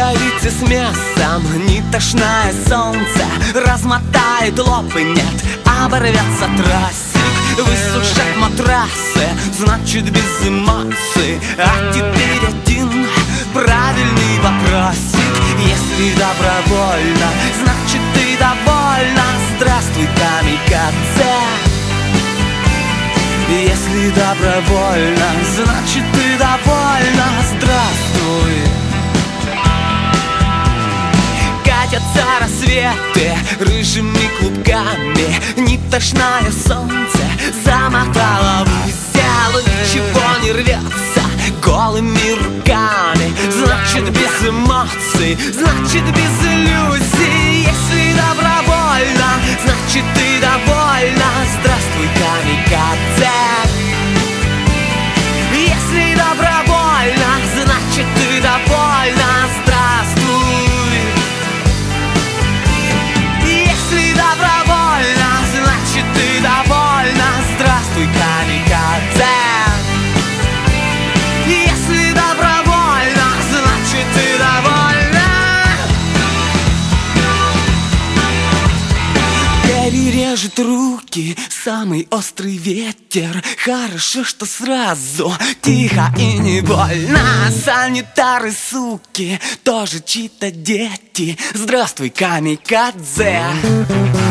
Ягодицы с мясом, не тошное солнце размотает лопнет, оборвется трассик, высушат матрасы, значит без эмоций. А теперь один правильный вопросик: если добровольно, значит ты довольна. Здравствуй, камикадзе. Если добровольно, значит ты довольна. Здравствуй. Катятся рассветы рыжими клубками, не тошное солнце замотало в узел. Ничего не рвется голыми руками, значит без эмоций, значит без иллюзий. Если добровольно, значит ты довольна. Здравствуй, камикадзе. Если добровольно, значит ты довольна. Здравствуй. Если добровольно, значит ты довольна. Здравствуй, камикадзе. Если добровольно, значит ты довольна. Перережет руки самый острый ветер. Хорошо, что сразу тихо и не больно. Санитары, суки, тоже чьи-то дети. Здравствуй, камикадзе.